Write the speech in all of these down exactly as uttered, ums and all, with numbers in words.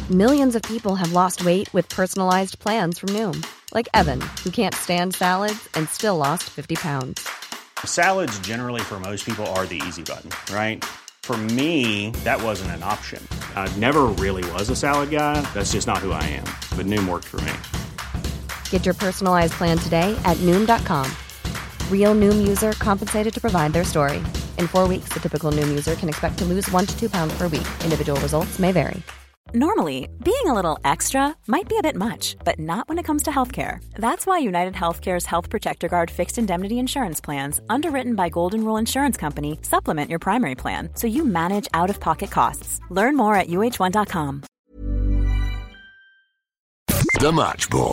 Millions of people have lost weight with personalized plans from Noom. Like Evan, who can't stand salads and still lost fifty pounds. Salads generally for most people are the easy button, right? For me, that wasn't an option. I never really was a salad guy. That's just not who I am. But Noom worked for me. Get your personalized plan today at Noom dot com. Real Noom user compensated to provide their story. In four weeks, the typical Noom user can expect to lose one to two pounds per week. Individual results may vary. Normally, being a little extra might be a bit much, but not when it comes to healthcare. That's why United Healthcare's Health Protector Guard fixed indemnity insurance plans, underwritten by Golden Rule Insurance Company, supplement your primary plan so you manage out-of-pocket costs. Learn more at U H one dot com. The Match Ball.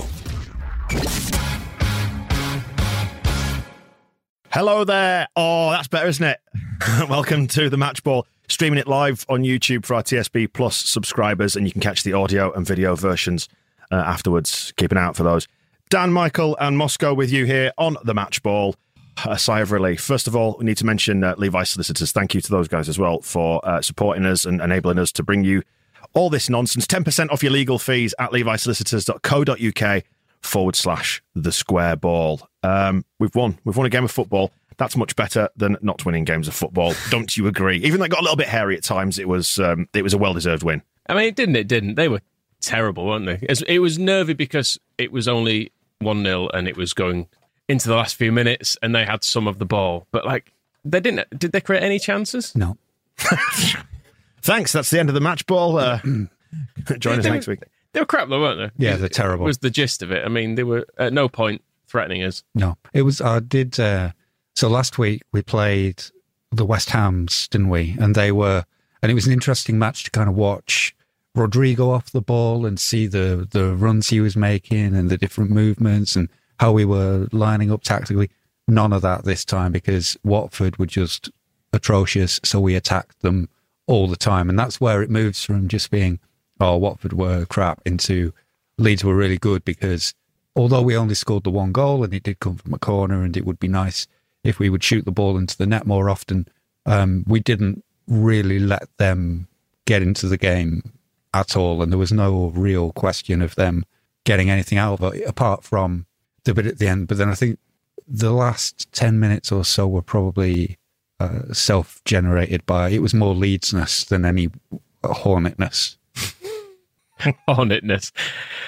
Hello there. Oh, that's better, isn't it? Welcome to the Match Ball. Streaming it live on YouTube for our T S B Plus subscribers, and you can catch the audio and video versions uh, afterwards. Keep an eye out for those. Dan, Michael, and Moscow with you here on the Match Ball. A sigh of relief. First of all, we need to mention uh, Levi Solicitors. Thank you to those guys as well for uh, supporting us and enabling us to bring you all this nonsense. ten percent off your legal fees at levisolicitors.co.uk forward slash the square ball. Um, we've won. We've won a game of football. That's much better than not winning games of football. Don't you agree? Even though it got a little bit hairy at times, it was um, it was a well-deserved win. I mean, it didn't. It didn't. They were terrible, weren't they? It was nervy because it was only one nil and it was going into the last few minutes and they had some of the ball. But, like, they didn't. Did they create any chances? No. Thanks. That's the end of the Match Ball. Uh, join us they next were, week. They were crap, though, weren't they? Yeah, they're terrible. Was the gist of it. I mean, they were at no point threatening us. No. It was, I did... Uh... So last week we played the West Hams, didn't we? And they were, and it was an interesting match to kind of watch Rodrigo off the ball and see the the runs he was making and the different movements and how we were lining up tactically. None of that this time because Watford were just atrocious. So we attacked them all the time. And that's where it moves from just being, oh, Watford were crap into Leeds were really good because although we only scored the one goal and it did come from a corner and it would be nice if we would shoot the ball into the net more often, um, we didn't really let them get into the game at all. And there was no real question of them getting anything out of it, apart from the bit at the end. But then I think the last ten minutes or so were probably uh, self-generated by, it was more Leedsness than any Hornetness. Hornetness.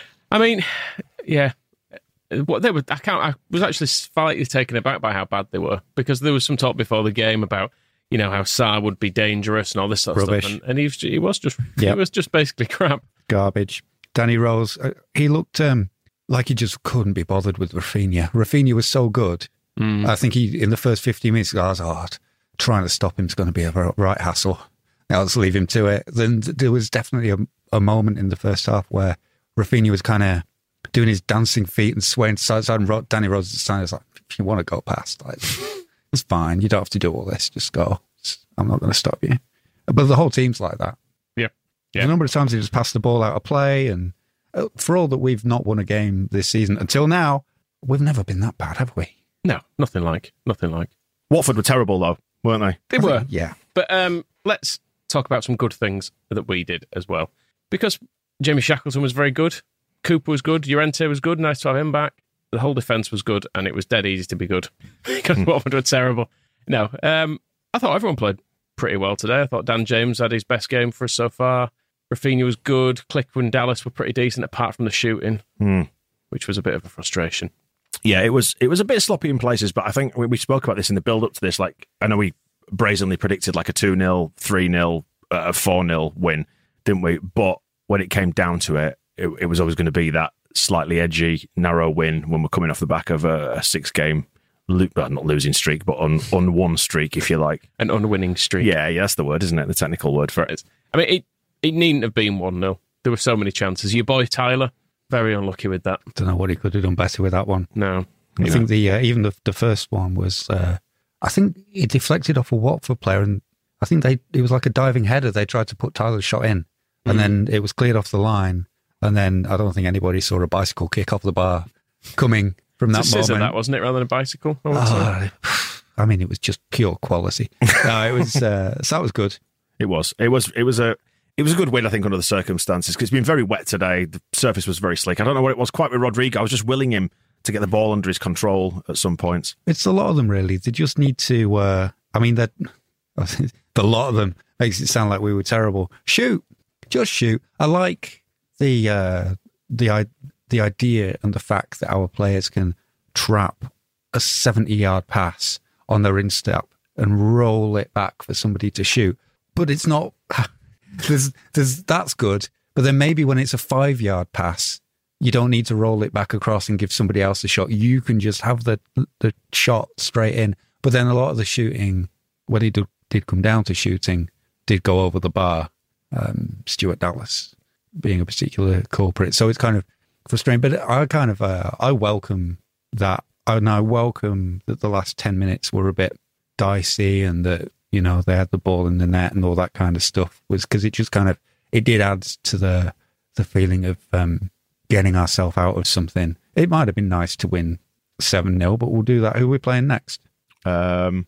I mean, yeah. What they were, I can't. I was actually slightly taken aback by how bad they were because there was some talk before the game about, you know, how Sarr would be dangerous and all this sort of Rubbish. stuff, and, and he was, he was just, Yep. he was just basically crap. Garbage. Danny Rose, uh, he looked um, like he just couldn't be bothered with Rafinha. Rafinha was so good. Mm. I think he in the first fifteen minutes, I was oh, trying to stop him is going to be a right hassle. Now let's leave him to it. Then there was definitely a, a moment in the first half where Rafinha was kind of doing his dancing feet and swaying side to side, and Danny Rose was like, if you want to go past, like, it's fine. You don't have to do all this. Just go. I'm not going to stop you. But the whole team's like that. Yeah. yeah. The number of times he just passed the ball out of play, and for all that we've not won a game this season until now, we've never been that bad, have we? No, nothing like, nothing like. Watford were terrible, though, weren't they? They were. Yeah. But um, let's talk about some good things that we did as well. Because Jamie Shackleton was very good. Cooper was good. Llorente was good. Nice to have him back. The whole defence was good, and it was dead easy to be good because Watford were terrible. No, um, I thought everyone played pretty well today. I thought Dan James had his best game for us so far. Rafinha was good. Clicker and Dallas were pretty decent, apart from the shooting, mm. which was a bit of a frustration. Yeah, it was. It was a bit sloppy in places, but I think we, we spoke about this in the build-up to this. Like, I know we brazenly predicted like a two nil, three nil, a four nil win, didn't we? But when it came down to it, it, it was always going to be that slightly edgy, narrow win when we're coming off the back of a, a six-game, lo- well, not losing streak, but on on one streak, if you like. An unwinning streak. Yeah, yeah, that's the word, isn't it? The technical word for it. I mean, it, it needn't have been one nil. There were so many chances. Your boy Tyler, very unlucky with that. Don't know what he could have done better with that one. No. I know. think the uh, even the the first one was, uh, I think he deflected off a Watford player, and I think they it was like a diving header. They tried to put Tyler's shot in, and mm. then it was cleared off the line. And then I don't think anybody saw a bicycle kick off the bar coming from that it's a scissor, moment. That wasn't it, rather than a bicycle? I, oh, I mean, it was just pure quality. No, it was. Uh, so that was good. It was. It was. It was a. it was a good win, I think, under the circumstances, because it's been very wet today. The surface was very slick. I don't know what it was quite with Rodrigo. I was just willing him to get the ball under his control at some points. It's a lot of them, really. They just need to, uh, I mean, that the lot of them makes it sound like we were terrible. Shoot. Just shoot. I like the uh, the the idea and the fact that our players can trap a seventy-yard pass on their instep and roll it back for somebody to shoot. But it's not... there's, there's, that's good. But then maybe when it's a five-yard pass, you don't need to roll it back across and give somebody else a shot. You can just have the the shot straight in. But then a lot of the shooting, when it did, did come down to shooting, did go over the bar. Um, Stuart Dallas being a particular culprit. So it's kind of frustrating. But I kind of, uh, I welcome that. And I welcome that the last ten minutes were a bit dicey and that, you know, they had the ball in the net and all that kind of stuff, was because it just kind of, it did add to the the feeling of um, getting ourselves out of something. It might have been nice to win seven nil, but we'll do that. Who are we playing next? Um,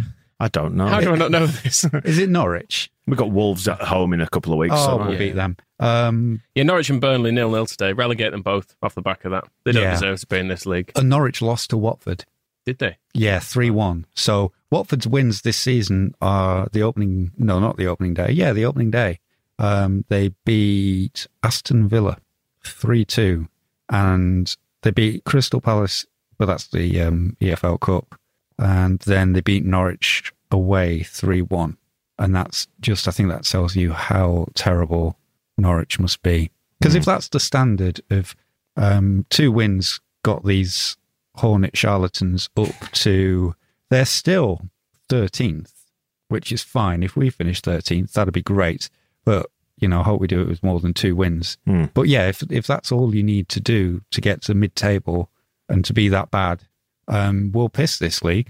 I don't know. How do I not know this? Is it Norwich? We've got Wolves at home in a couple of weeks. Oh, so we'll yeah. beat them. Um, Yeah, Norwich and Burnley nil nil today. Relegate them both off the back of that. They don't Yeah. deserve to be in this league. and Norwich lost to Watford. Did they? Yeah, three one. So Watford's wins this season are the opening, no, not the opening day. Yeah, the opening day. Um, they beat Aston Villa three two and they beat Crystal Palace, but that's the um, E F L Cup. And then they beat Norwich away three one. And that's just, I think that tells you how terrible Norwich must be. Because if that's the standard of um, two wins got these Hornet charlatans up to, they're still thirteenth, which is fine. If we finish thirteenth, that'd be great. But, you know, I hope we do it with more than two wins. Mm. But yeah, if if that's all you need to do to get to mid-table and to be that bad, um, we'll piss this league.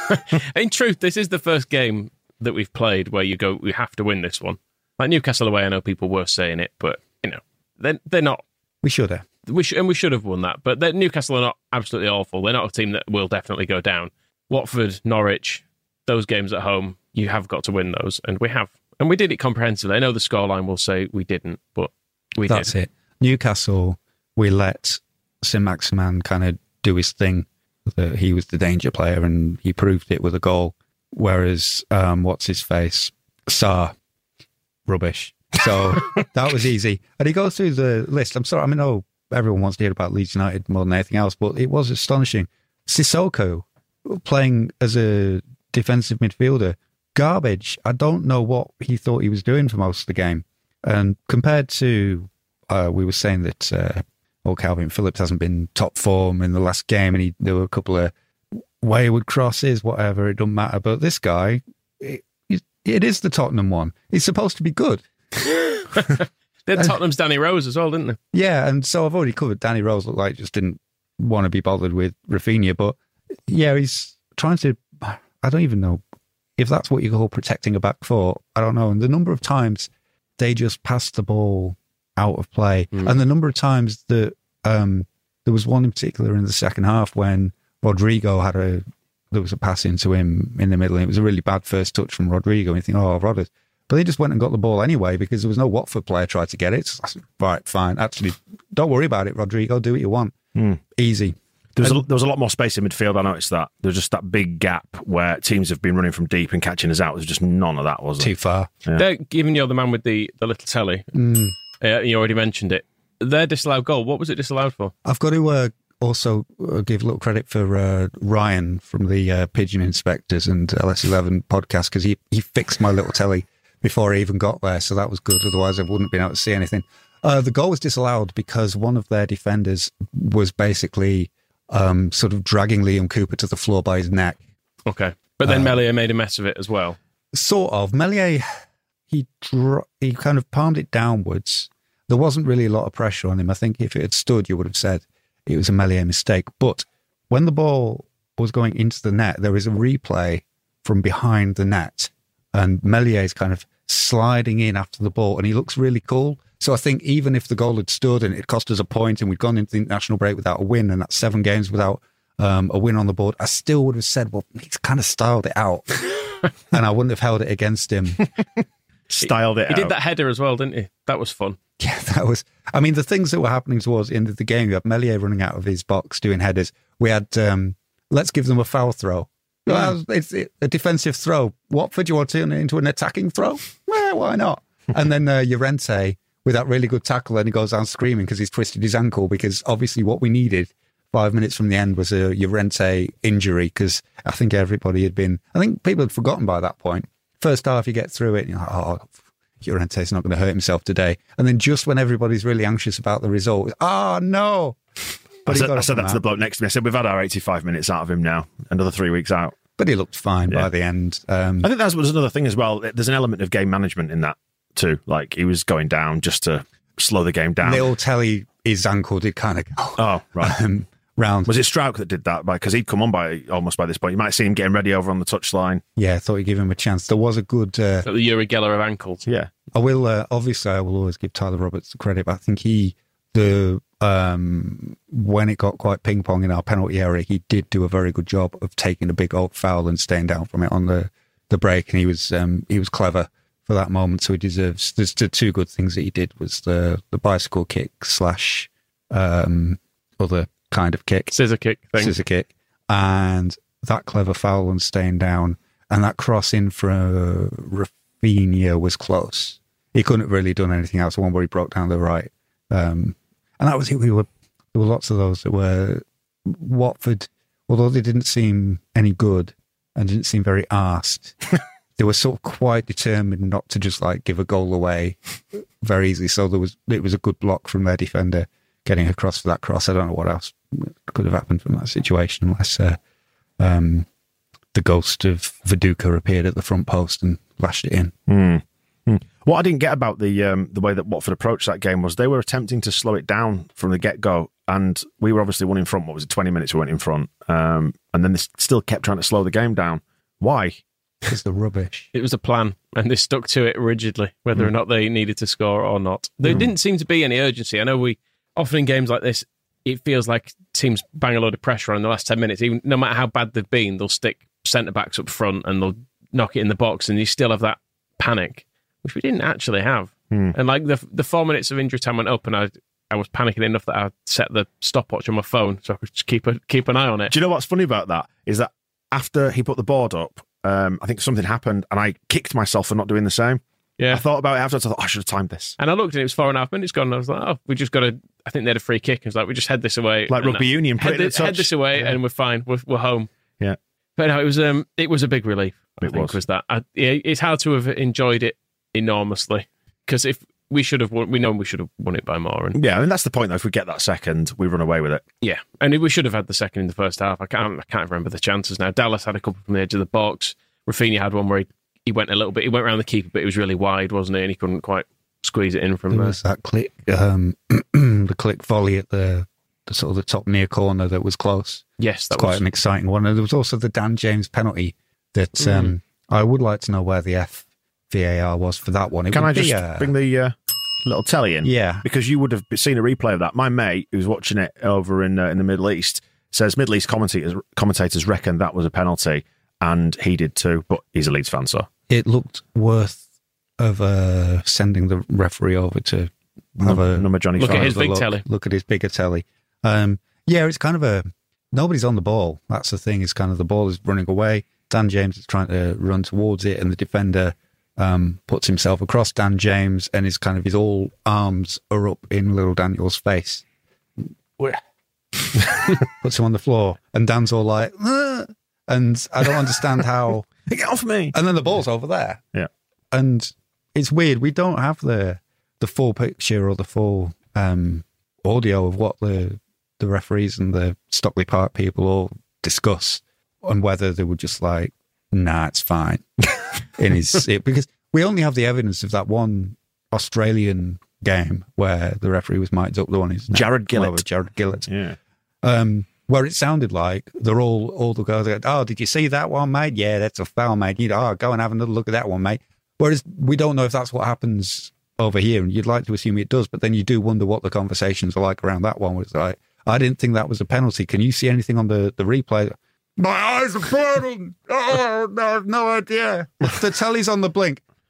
In truth, this is the first game that we've played where you go, we have to win this one. Like Newcastle away, I know people were saying it, but, you know, they're, they're not. We should have. We sh- and we should have won that. But they're- Newcastle are not absolutely awful. They're not a team that will definitely go down. Watford, Norwich, those games at home, you have got to win those. And we have. And we did it comprehensively. I know the scoreline will say we didn't, but we That's did. it. Newcastle, we let Saint-Maximin kind of do his thing. That he was the danger player and he proved it with a goal. Whereas, um, what's his face? Sarr, rubbish. So that was easy. And he goes through the list. I'm sorry, I mean, oh, everyone wants to hear about Leeds United more than anything else, but it was astonishing. Sissoko playing as a defensive midfielder, garbage. I don't know what he thought he was doing for most of the game. And compared to, uh, we were saying that uh, old Calvin Phillips hasn't been top form in the last game, and he, there were a couple of wayward crosses, whatever, it doesn't matter. But this guy, it, it is the Tottenham one. He's supposed to be good. They had Tottenham's Danny Rose as well, didn't they? Yeah, and so I've already covered Danny Rose looked like just didn't want to be bothered with Rafinha, but yeah, he's trying to, I don't even know if that's what you call protecting a back four. I don't know. And the number of times they just passed the ball out of play, mm. and the number of times that um, there was one in particular in the second half when Rodrigo had a, there was a pass into him in the middle, and it was a really bad first touch from Rodrigo, and you think, oh, Rod, but they just went and got the ball anyway because there was no Watford player tried to get it. So I said, right, fine. Actually, don't worry about it, Rodrigo. Do what you want. Mm. Easy. There was, and, a, there was a lot more space in midfield. I noticed that. There was just that big gap where teams have been running from deep and catching us out. There's just none of that, was there? Too far. Yeah. They're giving you the man with the, the little telly. Mm. Uh, you already mentioned it. Their disallowed goal, what was it disallowed for? I've got to uh, also uh, give a little credit for uh, Ryan from the uh, Pigeon Inspectors and L S eleven podcast, because he, he fixed my little telly before I even got there, so that was good. Otherwise, I wouldn't have been able to see anything. Uh, the goal was disallowed because one of their defenders was basically um, sort of dragging Liam Cooper to the floor by his neck. Okay. But then Uh, Meslier made a mess of it as well. Sort of. Meslier, he, dro- he kind of palmed it downwards. There wasn't really a lot of pressure on him. I think if it had stood, you would have said it was a Meslier mistake. But when the ball was going into the net, there is a replay from behind the net, and Meslier is kind of sliding in after the ball, and he looks really cool. So I think even if the goal had stood and it cost us a point and we'd gone into the international break without a win, and that's seven games without um, a win on the board, I still would have said, well, he's kind of styled it out. And I wouldn't have held it against him. Styled it He out. did that header as well, didn't he? That was fun. Yeah, that was. I mean, the things that were happening towards the end of the game, you had Meslier running out of his box doing headers. We had, um, let's give them a foul throw. Mm. Well, it's a defensive throw. Watford, you want to turn it into an attacking throw? Well, why not? And then uh, Llorente with that really good tackle, and he goes down screaming because he's twisted his ankle, because obviously what we needed five minutes from the end was a Llorente injury, because I think everybody had been, I think people had forgotten by that point. First half, you get through it, and you're like, oh, Llorente's not going to hurt himself today. And then just when everybody's really anxious about the result, oh, no. I But he said, got I up said from that to the bloke next to me. I said, we've had our eighty-five minutes out of him now. Another three weeks out. But he looked fine Yeah. by the end. Um, I think that was another thing as well. There's an element of game management in that too. Like, he was going down just to slow the game down. Little Telly, his ankle did kind of go Oh, right. um, round. Was it Strauch that did that? Because he'd come on by almost by this point. You might see him getting ready over on the touchline. Yeah, I thought you'd give him a chance. There was a good... Uh, Got the Uri Geller of ankles. Yeah. I will, uh, obviously, I will always give Tyler Roberts the credit, but I think he, the um, when it got quite ping-pong in our penalty area, he did do a very good job of taking a big old foul and staying down from it on the, the break, and he was um, he was clever for that moment, so he deserves... There's the two good things that he did was the, the bicycle kick slash um, other kind of kick. Scissor kick thing. Scissor kick. And that clever foul and staying down, and that cross in for uh, Rafinha was close. He couldn't have really done anything else. The one where he broke down the right. Um, and that was it. We were, there were lots of those that were Watford, although they didn't seem any good and didn't seem very arsed. They were sort of quite determined not to just like give a goal away very easily. So there was, it was a good block from their defender getting across for that cross. I don't know what else could have happened from that situation unless uh, um, the ghost of Viduka appeared at the front post and lashed it in. Mm. Mm. What I didn't get about the um, the way that Watford approached that game was they were attempting to slow it down from the get-go, and we were obviously one in front. What was it, twenty minutes we went in front, um, and then they still kept trying to slow the game down. Why? It's the rubbish. It was a plan, and they stuck to it rigidly, whether mm. or not they needed to score or not. There mm. didn't seem to be any urgency. I know we often in games like this, it feels like teams bang a load of pressure on in the last ten minutes. Even no matter how bad they've been, they'll stick centre backs up front and they'll knock it in the box, and you still have that panic, which we didn't actually have. Mm. And like the the four minutes of injury time went up, and I I was panicking enough that I set the stopwatch on my phone so I could just keep a keep an eye on it. Do you know what's funny about that is that after he put the board up, um, I think something happened, and I kicked myself for not doing the same. Yeah, I thought about it afterwards. I thought, oh, I should have timed this. And I looked, and it was four and a half minutes gone. And I was like, oh, we just got to. I think they had a free kick. And it was like, we just head this away, like rugby union. Head, this, head this away, yeah. and we're fine. We're, we're home. Yeah, but no, it was um, it was a big relief. I it think was. was that. I, it's hard to have enjoyed it enormously, because if we should have won, we know we should have won it by more. And yeah, I mean that's the point though. If we get that second, we run away with it. Yeah, and we should have had the second in the first half. I can't, I can't remember the chances now. Dallas had a couple from the edge of the box. Rafinha had one where he, he went a little bit. He went around the keeper, but it was really wide, wasn't it? And he couldn't quite squeeze it in from there. There was that click, um, the click volley at the, the sort of the top near corner that was close. Yes, that was quite was an exciting one. And there was also the Dan James penalty that mm. um, I would like to know where the F V A R was for that one. It Can I be, just uh, bring the uh, little telly in? Yeah, because you would have seen a replay of that. My mate, who's watching it over in uh, in the Middle East, says Middle East commentators commentators reckon that was a penalty, and he did too. But he's a Leeds fan, so it looked worth of uh, sending the referee over to have number, a number Johnny. Look at his big look, telly. Look at his bigger telly. Um, yeah, it's kind of a nobody's on the ball. That's the thing. It's kind of the ball is running away. Dan James is trying to run towards it, and the defender um, puts himself across Dan James, and his kind of his all arms are up in little Daniel's face. Puts him on the floor, and Dan's all like, ah! And I don't understand how. Get off me! And then the ball's over there. Yeah, and it's weird. We don't have the the full picture or the full um, audio of what the the referees and the Stockley Park people all discuss, on whether they were just like, nah, it's fine. In his it, because we only have the evidence of that one Australian game where the referee was mic'd up. The one is Jared Gillett. Well, Jared Gillett. Yeah. Um, where it sounded like they're all all the guys. Go, oh, did you see that one, mate? Yeah, that's a foul, mate. You know, oh, go and have another look at that one, mate. Whereas we don't know if that's what happens over here, and you'd like to assume it does, but then you do wonder what the conversations are like around that one. Was like, I didn't think that was a penalty. Can you see anything on the, the replay? My eyes are burning. Oh, no, I have no idea. The telly's on the blink.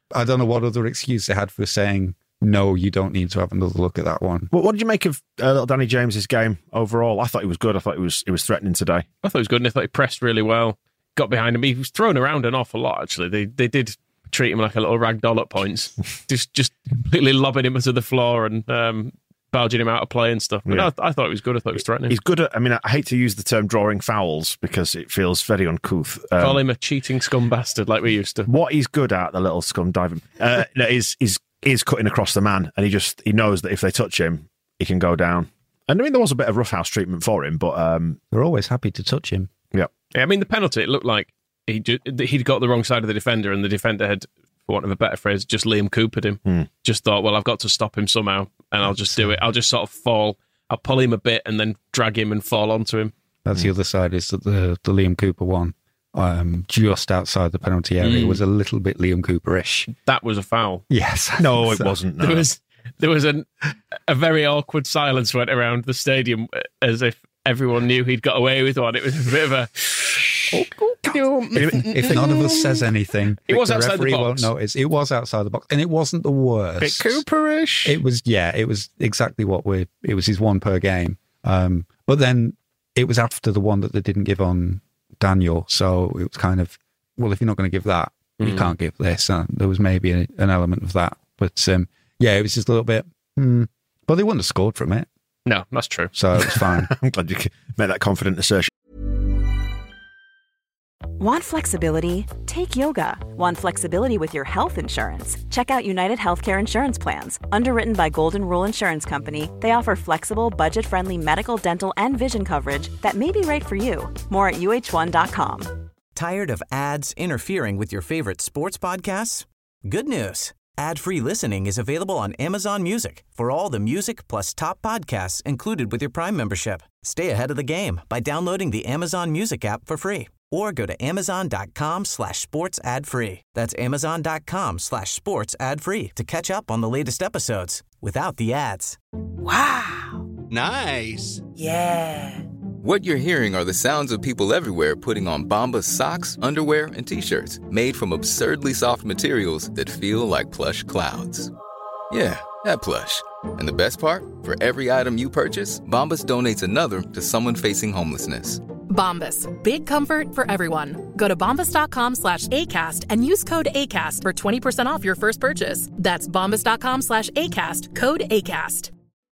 I don't know what other excuse they had for saying, no, you don't need to have another look at that one. What, what did you make of uh, little Danny James's game overall? I thought he was good. I thought he was he was threatening today. I thought he was good, and I thought he pressed really well. Got behind him. He was thrown around an awful lot, actually. They they did treat him like a little rag doll at points. just just completely lobbing him to the floor and um, barging him out of play and stuff. But Yeah. no, I, I thought he was good. I thought he was threatening. He's good at, I mean, I hate to use the term drawing fouls because it feels very uncouth. Um, Call him a cheating scum bastard like we used to. what he's good at, the little scum diving, uh, is is is cutting across the man, and he just he knows that if they touch him, he can go down. And I mean, there was a bit of roughhouse treatment for him, but um, They're always happy to touch him. yeah, Yeah, I mean, the penalty, it looked like he ju- he'd got the wrong side of the defender, and the defender had, for want of a better phrase, just Liam Coopered him. Hmm. Just thought, well, I've got to stop him somehow, and I'll just do it. I'll just sort of fall. I'll pull him a bit and then drag him and fall onto him. That's the other side, is that the, the Liam Cooper one, um, just outside the penalty area, Mm. was a little bit Liam Cooper-ish. That was a foul. Yes. no, it So- wasn't. No. There was there was an, a very awkward silence went around the stadium as if everyone knew he'd got away with one. It was a bit of a... If none of us says anything, It was the outside the referee box. won't notice. It was outside the box, and it wasn't the worst. bit Cooperish. It was, yeah, it was exactly what we. It was his one per game. Um, but then it was after the one that they didn't give on Daniel, so it was kind of, well, if you're not going to give that, you Mm. can't give this. Uh, there was maybe a, an element of that, but um, yeah, it was just a little bit. Hmm. But they wouldn't have scored from it, No, that's true. so it was fine. I'm glad you made that confident assertion. Want flexibility? Take yoga. Want flexibility with your health insurance? Check out United Healthcare Insurance Plans. Underwritten by Golden Rule Insurance Company, they offer flexible, budget-friendly medical, dental, and vision coverage that may be right for you. More at U H one dot com. Tired of ads interfering with your favorite sports podcasts? Good news. Ad-free listening is available on Amazon Music for all the music plus top podcasts included with your Prime membership. Stay ahead of the game by downloading the Amazon Music app for free or go to amazon.com slash sports ad free. That's amazon.com slash sports ad free to catch up on the latest episodes without the ads. Nice. Yeah. What you're hearing are the sounds of people everywhere putting on Bombas socks, underwear, and T-shirts made from absurdly soft materials that feel like plush clouds. Yeah, that plush. And the best part? For every item you purchase, Bombas donates another to someone facing homelessness. Bombas. Big comfort for everyone. Go to bombas.com slash ACAST and use code ACAST for twenty percent off your first purchase. That's bombas.com slash ACAST. Code ACAST.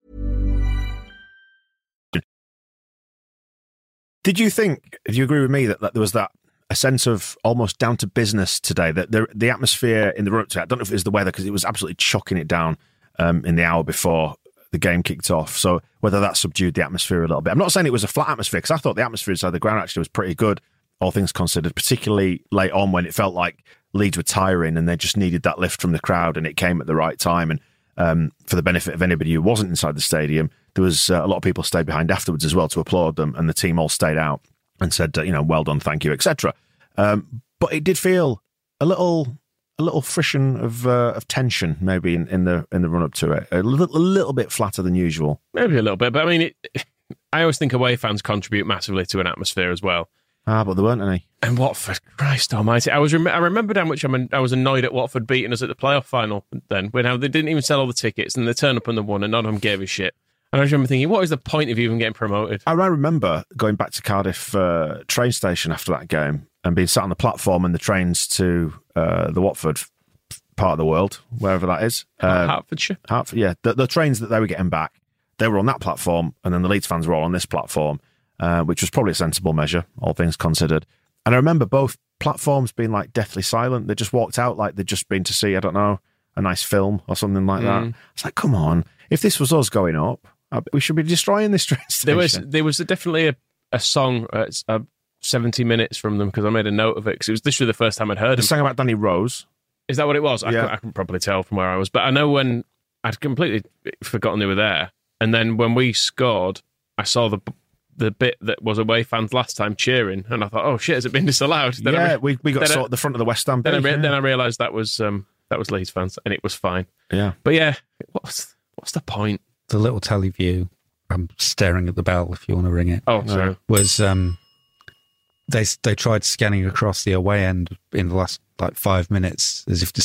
Did you think, do you agree with me that, that there was that a sense of almost down to business today, that the, the atmosphere in the run up to it, I don't know if it was the weather because it was absolutely chucking it down um, in the hour before the game kicked off. So whether that subdued the atmosphere a little bit. I'm not saying it was a flat atmosphere because I thought the atmosphere inside the ground actually was pretty good, all things considered, particularly late on when it felt like Leeds were tiring and they just needed that lift from the crowd and it came at the right time. And um, for the benefit of anybody who wasn't inside the stadium, there was uh, a lot of people stayed behind afterwards as well to applaud them, and the team all stayed out and said, uh, you know, well done, thank you, et cetera. Um, but it did feel a little, a little friction of uh, of tension, maybe in, in the in the run up to it, a little, a little bit flatter than usual. Maybe a little bit, but I mean, it, I always think away fans contribute massively to an atmosphere as well. Ah, but there weren't any. And Watford, Christ Almighty! I was rem- I remembered how much I'm, I was annoyed at Watford beating us at the playoff final. Then when how they didn't even sell all the tickets and they turned up and they won, and none of them gave a shit. And I just remember thinking, what is the point of even getting promoted? I remember going back to Cardiff uh, train station after that game and being sat on the platform and the trains to uh, the Watford part of the world, wherever that is. Uh, Hertfordshire? Hertford, yeah. The, the trains that they were getting back, they were on that platform, and then the Leeds fans were all on this platform, uh, which was probably a sensible measure, all things considered. And I remember both platforms being like deathly silent. They just walked out like they'd just been to see, I don't know, a nice film or something like Mm. that. It's like, come on. If this was us going up, we should be destroying this train station. There was there was definitely a, a song, uh, it's, uh, seventy minutes from them, because I made a note of it, because it was literally the first time I'd heard The him. song about Danny Rose. Is that what it was? I, Yeah. couldn't, I couldn't probably tell from where I was. But I know when I'd completely forgotten they were there. And then when we scored, I saw the the bit that was away fans last time cheering. And I thought, oh shit, has it been disallowed? Then I yeah, re- we, we got then I- sort of the front of the West Ham Then I, page, re- yeah. then I realised that was um, that was Leeds fans, and it was fine. Yeah. But yeah, what's what's the point? The little telly view, I'm staring at the bell if you want to ring it. Oh, sorry. Was um, they they tried scanning across the away end in the last like five minutes as if to see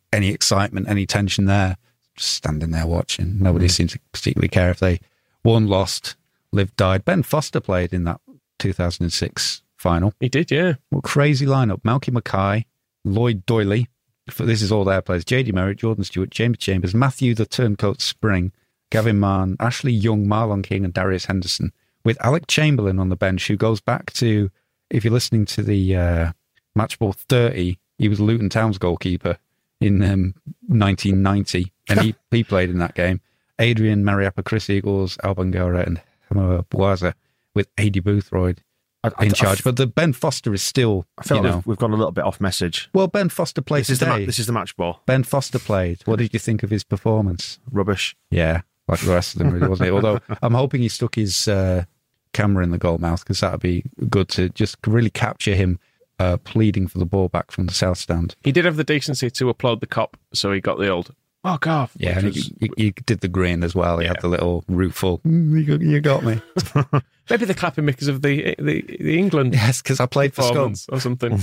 any excitement, any tension there. Just standing there watching. Nobody mm. seemed to particularly care if they won, lost, lived, died. Ben Foster played in that two thousand six final. He did, yeah. What crazy lineup. Malky Mackay, Lloyd Doyley. This is all their players. J D Merritt, Jordan Stewart, James Chambers, Matthew the Turncoat Spring, Gavin Mann, Ashley Young, Marlon King, and Darius Henderson, with Alec Chamberlain on the bench, who goes back to, if you're listening to the uh, Match Ball thirty, he was Luton Town's goalkeeper in um, nineteen ninety, and he, he played in that game. Adrian Mariappa, Chris Eagles, Alban Gora, and Hama Bwaza, with Adi Boothroyd I, I, in charge. I, but the Ben Foster is still, I feel you like know, we've, we've gone a little bit off message. Well, Ben Foster played this today. Is the, this is the match ball. Ben Foster played. What did you think of his performance? Rubbish. Yeah, like the rest of them, really, wasn't it? Although I'm hoping he stuck his uh, camera in the goal mouth, because that would be good to just really capture him uh, pleading for the ball back from the south stand. He did have the decency to applaud the cop, so he got the old fuck off. Yeah, and was... he, he, he did the grin as well. He yeah. had the little rueful, mm, you, you got me. Maybe they're clapping because of the the, the England. Yes, because I played for Scum or something.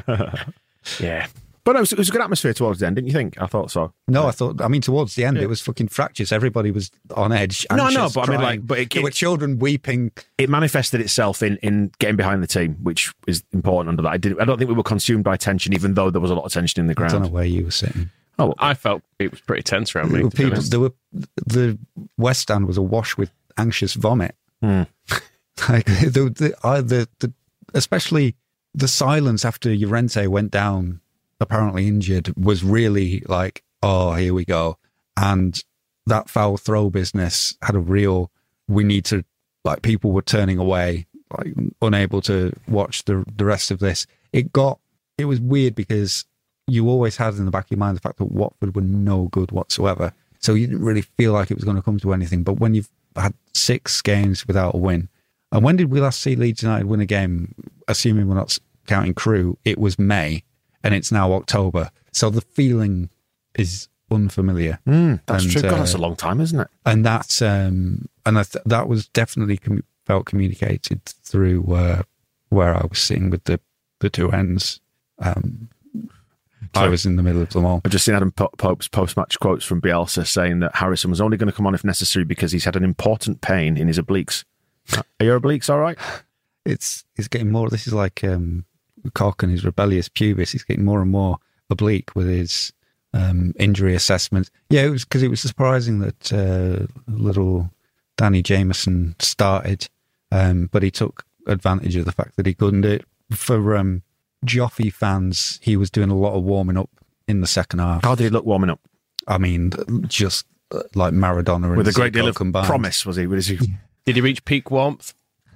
Yeah. But it was, it was a good atmosphere towards the end, didn't you think? I thought so. No, I thought, I mean, towards the end, yeah. it was fucking fractious. Everybody was on edge. No, anxious, no, but crying. I mean, like, but it, there it, were children weeping. It manifested itself in, in getting behind the team, which is important under that. I, didn't, I don't think we were consumed by tension, even though there was a lot of tension in the ground. I don't know where you were sitting. Oh, I felt it was pretty tense around me. There were people, there were, the West Stand was awash with anxious vomit. Hmm. Like the, the, I, the, the, especially the silence after Llorente went down, apparently injured, was really like, oh, here we go. And that foul throw business had a real, we need to, like, people were turning away, like, unable to watch the the rest of this. It got, it was weird because you always had in the back of your mind the fact that Watford were no good whatsoever. So you didn't really feel like it was going to come to anything. But when you've had six games without a win, and when did we last see Leeds United win a game? Assuming we're not counting Crewe, it was May, and it's now October. So the feeling is unfamiliar. Mm, that's and, true. God, uh, that's a long time, isn't it? And that, um, and I th- that was definitely com- felt communicated through uh, where I was sitting with the, the two ends. Um, I was in the middle of them all. I've just seen Adam Pope's post-match quotes from Bielsa saying that Harrison was only going to come on if necessary because he's had an important pain in his obliques. Are your obliques all right? It's it's getting more. This is like um, Cock and his rebellious pubis. He's getting more and more oblique with his um, injury assessment. Yeah, it was because it was surprising that uh, little Danny Jameson started, um, but he took advantage of the fact that he couldn't do it. For um, Joffy fans, he was doing a lot of warming up in the second half. How did he look warming up? I mean, just uh, like Maradona and with a great Zico deal of combined. Promise, was he? Was he? Did he reach peak warmth?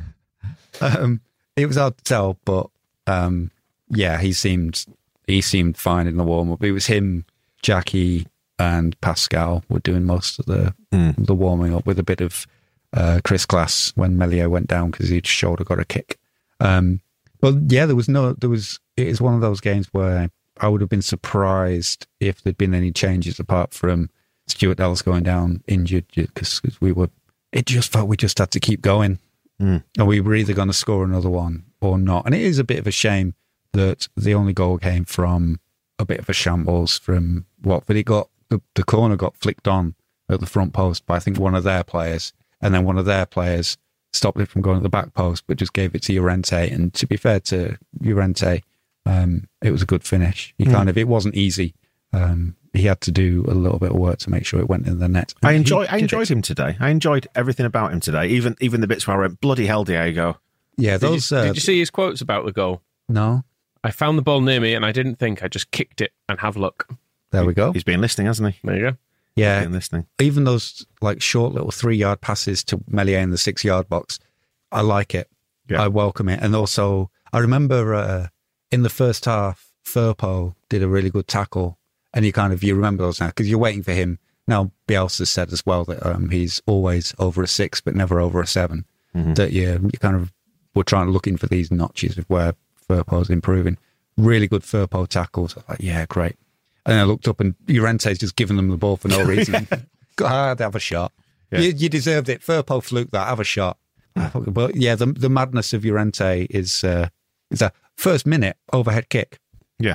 Um, it was hard to tell, but um, yeah, he seemed he seemed fine in the warm up. It was him, Jackie, and Pascal were doing most of the mm. the warming up with a bit of uh, Chris Glass when Melio went down because his shoulder got a kick. Um, but yeah, there was no, there was. It is one of those games where I would have been surprised if there'd been any changes apart from Stuart Ellis going down injured because we were. It just felt we just had to keep going. Mm. And we were either going to score another one or not. And it is a bit of a shame that the only goal came from a bit of a shambles from Watford. It got the, the corner got flicked on at the front post by I think one of their players, and then one of their players stopped it from going at the back post, but just gave it to Llorente. And to be fair to Llorente, um, it was a good finish. He mm. kind of it wasn't easy. Um, he had to do a little bit of work to make sure it went in the net. I enjoy. I enjoyed it. him today. I enjoyed everything about him today. Even even the bits where I went, bloody hell, Diego. Yeah, those. Did you, uh, did you see his quotes about the goal? No. I found the ball near me and I didn't think. I just kicked it and have luck. There we go. He's been listening, hasn't he? There you go. Yeah, He's been listening. Even those like short little three yard passes to Meslier in the six yard box, I like it. Yeah. I welcome it. And also, I remember uh, in the first half, Firpo did a really good tackle. And you kind of, you remember those now, because you're waiting for him. Now, Bielsa said as well that um, he's always over a six, but never over a seven. Mm-hmm. That you, you kind of were trying to look in for these notches of where Firpo's improving. Really good Firpo tackles. I was like, yeah, great. And I looked up and Llorente's just giving them the ball for no reason. God, have a shot. Yeah. You, you deserved it. Firpo fluked that. Have a shot. But yeah, the the madness of Llorente is uh, is a first minute overhead kick. Yeah.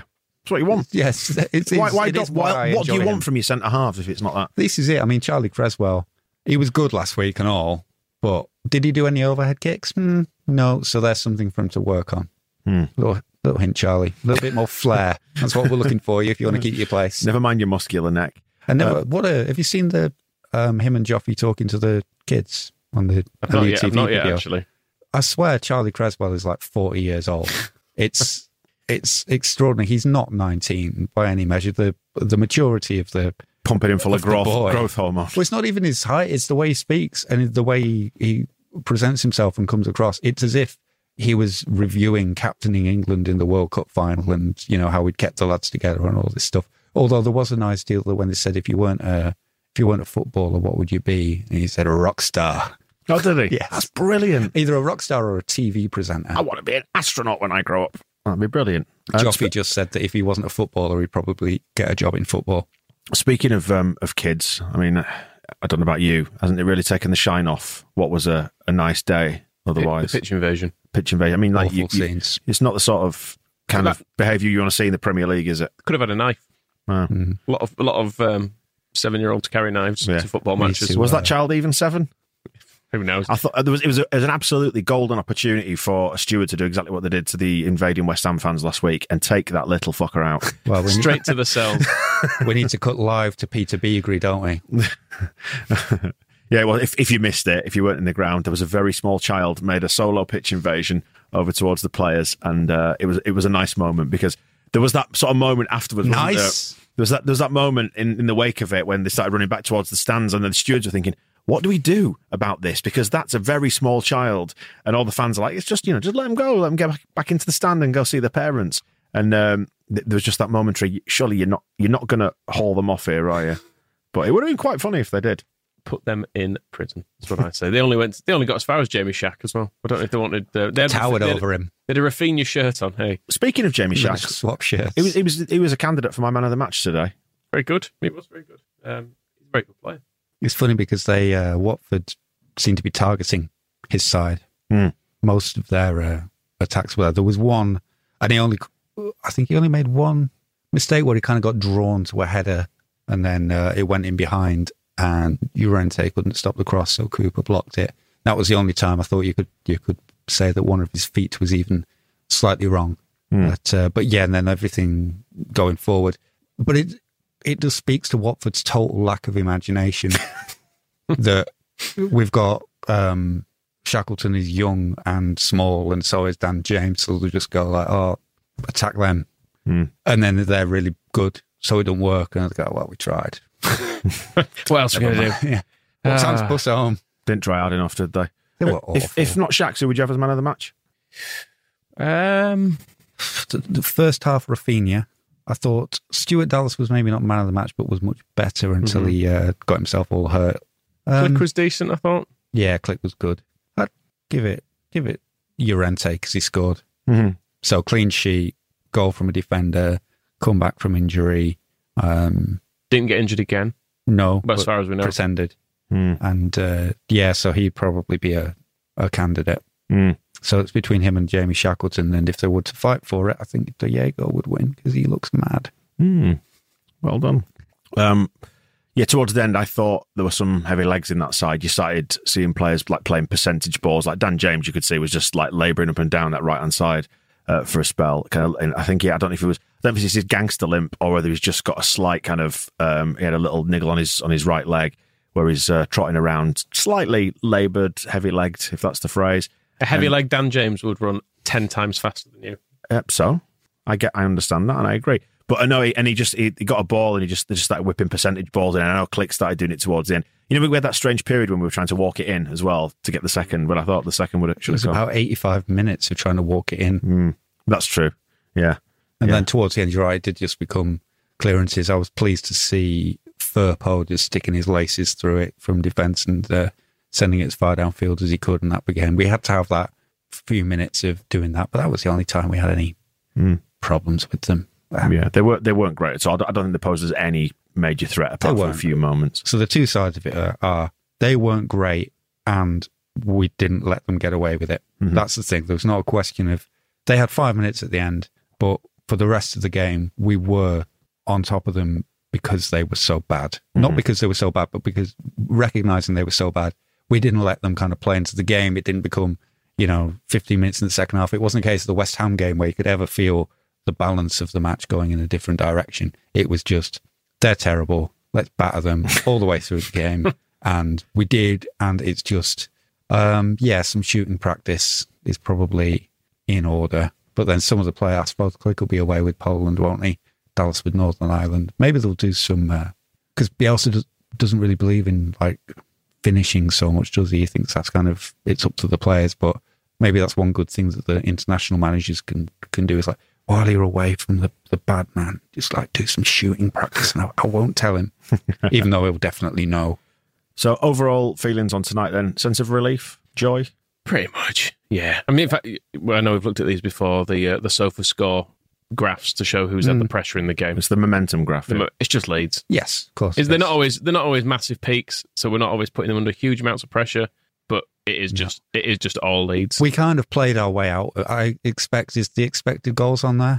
That's what you want. Yes. It's, Why, why it don't, is why why, I what do you enjoy want him. from your centre halves if it's not that? This is it. I mean, Charlie Creswell, he was good last week and all, but did he do any overhead kicks? Mm, no. So there's something for him to work on. Hmm. Little, little hint, Charlie. A little bit more flair. That's what we're looking for you if you want to keep your place. Never mind your muscular neck. And never, Uh, what a, have you seen the um, him and Joffrey talking to the kids on the I've not Elite yet, T V I've not yet video? actually. I swear Charlie Creswell is like forty years old. It's it's extraordinary. He's not nineteen by any measure. The the maturity of the Pumping him full of, of the growth, boy. growth hormone. Well, it's not even his height. It's the way he speaks and the way he, he presents himself and comes across. It's as if he was reviewing captaining England in the World Cup final and, you know, how we'd kept the lads together and all this stuff. Although there was a nice deal that when they said, if you weren't a, if you weren't a footballer, what would you be? And he said, a rock star. Oh, did he? Yes. That's brilliant. Either a rock star or a T V presenter. I want to be an astronaut when I grow up. That'd be brilliant. Uh, Joffrey just said that if he wasn't a footballer, he'd probably get a job in football. Speaking of um, of kids, I mean, I don't know about you. Hasn't it really taken the shine off what was a, a nice day otherwise? The pitch invasion. Pitch invasion. I mean, like, Awful you, you, scenes. it's not the sort of kind Could of behaviour you want to see in the Premier League, is it? Could have had a knife. Uh, Mm. A lot of a lot of um, seven-year-olds carry knives Yeah. to football Me matches. too. was uh, that child even seven? Who knows? I thought uh, there was it was, a, it was an absolutely golden opportunity for a steward to do exactly what they did to the invading West Ham fans last week and take that little fucker out. Well, we, Straight to the cells. we need to cut live to Peter Beagrie, don't we? Yeah, well, if, if you missed it, if you weren't in the ground, there was a very small child made a solo pitch invasion over towards the players, and uh, it was it was a nice moment because there was that sort of moment afterwards. wasn't Nice. There? There was that there was that moment in, in the wake of it when they started running back towards the stands, and then the stewards were thinking, "What do we do about this?" Because that's a very small child, and all the fans are like, "It's just you know, just let them go, let them get back, back into the stand and go see their parents." And um, th- there was just that momentary. Surely you're not you're not going to haul them off here, are you? But it would have been quite funny if they did. Put them in prison. That's what I say. They only went. They only got as far as Jamie Shack as well. I don't know if they wanted. Uh, they had, Towered they had, over him. They had a Rafinha shirt on. Hey, Speaking of Jamie Like Shack, swap shirts. he was he was he was a candidate for my man of the match today. very good. He was very good. Um, he's a very good player. It's funny because they uh, Watford seem to be targeting his side. Hmm. Most of their uh, attacks were. There was one, and he only, I think he only made one mistake where he kind of got drawn to a header, and then uh, it went in behind, and Llorente couldn't stop the cross, so Cooper blocked it. That was the only time I thought you could you could say that one of his feet was even slightly wrong. Hmm. But uh, but yeah, and then everything going forward. But it it just speaks to Watford's total lack of imagination that we've got. Um, Shackleton is young and small, and so is Dan James. So they just go like, "Oh, attack them," Hmm. and then they're really good, so it don't work. And they go, "Well, we tried." What else are we going to do? yeah. Well, time's Ah. bus home. Didn't try hard enough, did they? They were If, awful. if not Shax, who would you have as man of the match? Um, the, the first half, Rafinha, I thought Stuart Dallas was maybe not man of the match, but was much better until Mhm. he uh, got himself all hurt. Um, Click was decent, I thought. yeah, Click was good. I'd give it, give it Llorente because he scored. Mm-hmm. So clean sheet, goal from a defender, come back from injury. Um, Didn't get injured again, no, but as but far as we know. pretended. Mm. And uh, yeah, so he'd probably be a, a candidate. Mm. So it's between him and Jamie Shackleton. And if they were to fight for it, I think Diego would win because he looks mad. Mm. Well done. Um, yeah, towards the end, I thought there were some heavy legs in that side. You started seeing players like playing percentage balls. Like Dan James, you could see was just like labouring up and down that right hand side uh, for a spell. Kind of, and I think, yeah, I don't know if it was, I don't know if it's his gangster limp or whether he's just got a slight kind of, um, he had a little niggle on his on his right leg where he's uh, trotting around, slightly laboured, heavy legged, if that's the phrase. A heavy Um, leg Dan James would run ten times faster than you. Uh, so I get, I understand that, and I agree. But I know, he, and he just he, he got a ball, and he just they just started whipping percentage balls in. And I know Click started doing it towards the end. You know, we had that strange period when we were trying to walk it in as well to get the second. But I thought the second would have It should was have come. about eighty-five minutes of trying to walk it in. Mm, that's true. Yeah, And yeah. then towards the end, you're right, it did just become clearances. I was pleased to see Firpo just sticking his laces through it from defence and uh, sending it as far downfield as he could. And that began. We had to have that few minutes of doing that, but that was the only time we had any Mm. problems with them. Um, yeah. They were they weren't great at all. I don't, I don't think they posed as any major threat apart from a weren't. few moments. So the two sides of it are, are they weren't great and we didn't let them get away with it. Mhm. That's the thing. There was not a question of they had five minutes at the end, but for the rest of the game, we were on top of them because they were so bad. Mm-hmm. Not because they were so bad, but because recognizing they were so bad, we didn't let them kind of play into the game. It didn't become, you know, fifteen minutes in the second half. It wasn't a case of the West Ham game where you could ever feel the balance of the match going in a different direction. It was just, they're terrible. Let's batter them all the way through the game. And we did. And it's just, um, yeah, some shooting practice is probably in order. But then some of the players, I suppose, Click will be away with Poland, won't he? Dallas with Northern Ireland. Maybe they'll do some, because uh, Bielsa does, doesn't really believe in like finishing so much, does he? He thinks that's kind of, it's up to the players. But maybe that's one good thing that the international managers can can do is like, while you're away from the, the bad man, just like do some shooting practice. And I, I won't tell him, even though he'll definitely know. So overall feelings on tonight then? Sense of relief? Joy? Pretty much, yeah. I mean, in fact, well, I know we've looked at these before, the uh, the Sofa Score graphs to show who's mm. had the pressure in the game. It's the momentum graph. The, it's just Leeds. Yes, of course. Is they're not always they're not always massive peaks, so we're not always putting them under huge amounts of pressure. But it is just no. it is just all Leeds. We kind of played our way out. I expect is the expected goals on there.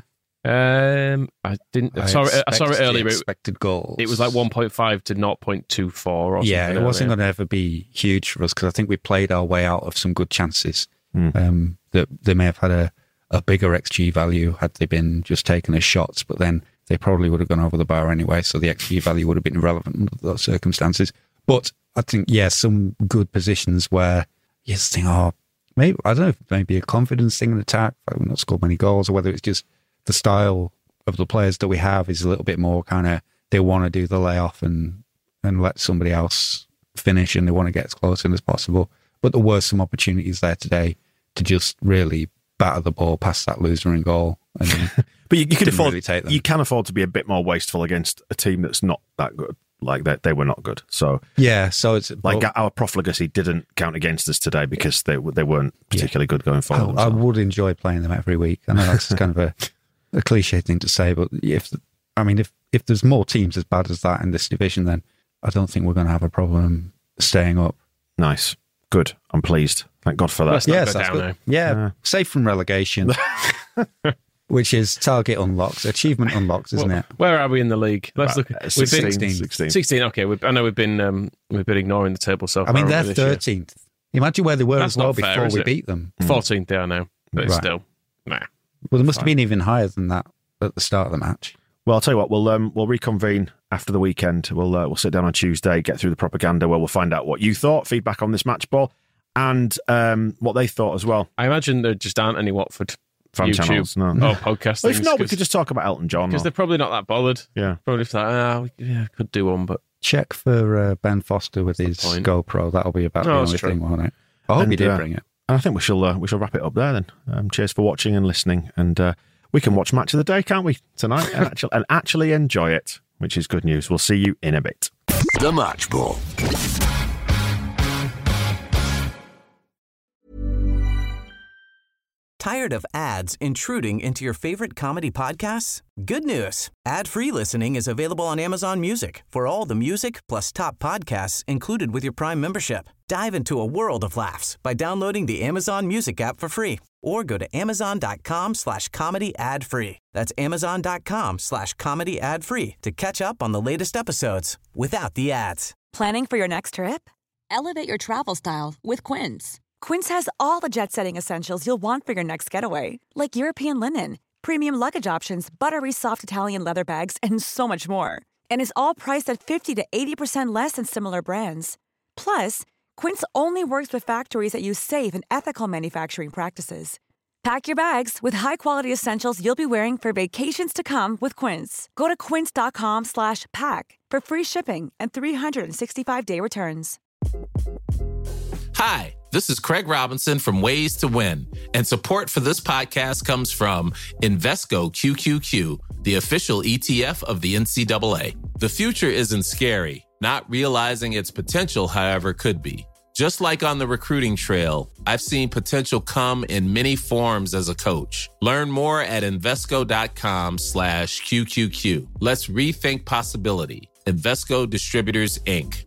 Um, I didn't. I saw it. I saw it earlier. Expected goals. It was like one point five to zero point two four. Or yeah, something it wasn't earlier. going to ever be huge for us because I think we played our way out of some good chances. Mm. Um, that they may have had a, a bigger X G value had they been just taken as shots, but then they probably would have gone over the bar anyway. So the X G value would have been irrelevant under those circumstances. But I think yeah, some good positions where you just think, oh, maybe I don't know if maybe a confidence thing in attack. Like we've not scored many goals, or whether it's just the style of the players that we have is a little bit more kind of, they want to do the layoff and, and let somebody else finish and they want to get as close in as possible. But there were some opportunities there today to just really batter the ball past that loser in goal. And but you, you can afford really take them. You can afford to be a bit more wasteful against a team that's not that good. Like they, they were not good. So yeah, so it's like but, our profligacy didn't count against us today because they they weren't particularly yeah. good going forward. I, I would enjoy playing them every week. I know that's kind of a, a cliche thing to say, but if I mean if if there's more teams as bad as that in this division, then I don't think we're going to have a problem staying up. Nice, good. I'm pleased. Thank God for that. Let's yes, that's good. Yeah, uh, safe from relegation. Which is target unlocks, achievement unlocks, isn't well, it? Where are we in the league? Let's look. At, uh, sixteen, we've been sixteen. sixteen. Okay, we've, I know we've been um, we've been ignoring the table so far. I mean, they're thirteenth. Imagine where they were That's as well fair, before we it? beat them. Fourteenth they are now, but right. it's still nah. Well, they must Fine. have been even higher than that at the start of the match. Well, I'll tell you what. We'll um, we'll reconvene after the weekend. We'll uh, we'll sit down on Tuesday, get through the propaganda, where we'll find out what you thought, feedback on this match ball, and um, what they thought as well. I imagine there just aren't any Watford fan YouTube channels, no. or podcast well, if things. not, we could just talk about Elton John. Because or... they're probably not that bothered. Yeah. Probably just like, ah, we yeah, could do one, but... Check for uh, Ben Foster with his GoPro. That'll be about no, the only true. thing, won't it? I hope and, he did uh, bring it. And I think we shall uh, we shall wrap it up there then. Um, cheers for watching and listening. And uh, we can watch Match of the Day, can't we, tonight? and, actually, and actually enjoy it, which is good news. We'll see you in a bit. The Match Ball. Tired of ads intruding into your favorite comedy podcasts? Good news. Ad-free listening is available on Amazon Music for all the music plus top podcasts included with your Prime membership. Dive into a world of laughs by downloading the Amazon Music app for free or go to amazon.com slash comedy ad free. That's amazon.com slash comedy ad free to catch up on the latest episodes without the ads. Planning for your next trip? Elevate your travel style with Quince. Quince has all the jet-setting essentials you'll want for your next getaway, like European linen, premium luggage options, buttery soft Italian leather bags, and so much more. And is all priced at fifty to eighty percent less than similar brands. Plus, Quince only works with factories that use safe and ethical manufacturing practices. Pack your bags with high-quality essentials you'll be wearing for vacations to come with Quince. Go to quince.com slash pack for free shipping and three sixty-five day returns. Hi, this is Craig Robinson from Ways to Win, and support for this podcast comes from Invesco Q Q Q, the official E T F of the N C double A. The future isn't scary. Not realizing its potential, however, could be. Just like on the recruiting trail, I've seen potential come in many forms as a coach. Learn more at Invesco.com slash QQQ. Let's rethink possibility. Invesco Distributors, Incorporated.